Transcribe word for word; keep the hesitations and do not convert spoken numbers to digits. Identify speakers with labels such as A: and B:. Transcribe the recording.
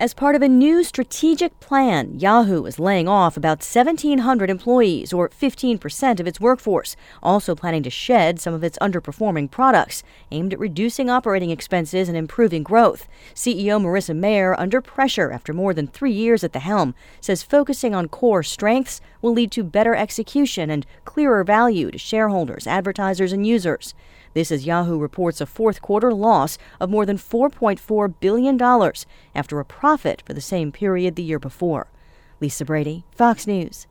A: As part of a new strategic plan, Yahoo is laying off about seventeen hundred employees, or fifteen percent of its workforce, also planning to shed some of its underperforming products, aimed at reducing operating expenses and improving growth. C E O Marissa Mayer, under pressure after more than three years at the helm, says focusing on core strengths will lead to better execution and clearer value to shareholders, advertisers, and users. This as Yahoo reports a fourth quarter loss of more than four point four billion dollars after a profit for the same period the year before. Lisa Brady, Fox News.